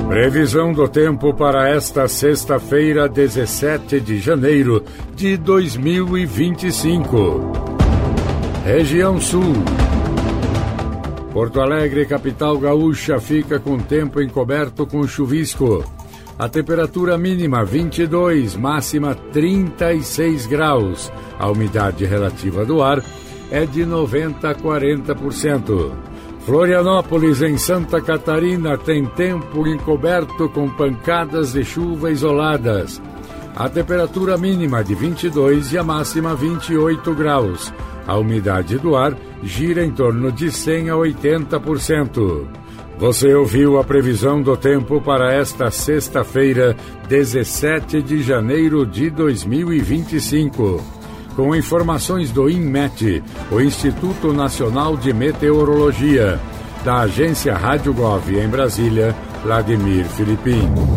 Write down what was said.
Previsão do tempo para esta sexta-feira, 17 de janeiro de 2025. Região Sul. Porto Alegre, capital gaúcha, fica com tempo encoberto com chuvisco. A temperatura mínima 22, máxima 36 graus. A umidade relativa do ar é de 90 a 40%. Florianópolis, em Santa Catarina, tem tempo encoberto com pancadas de chuva isoladas. A temperatura mínima de 22 e a máxima 28 graus. A umidade do ar gira em torno de 100 a 80%. Você ouviu a previsão do tempo para esta sexta-feira, 17 de janeiro de 2025. Com informações do INMET, o Instituto Nacional de Meteorologia, da agência Rádio Gov em Brasília, Vladimir Filipim.